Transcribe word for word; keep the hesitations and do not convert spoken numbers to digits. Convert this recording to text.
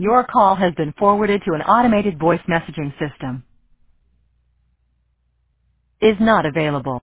Your call has been forwarded to an automated voice messaging system. Is not available.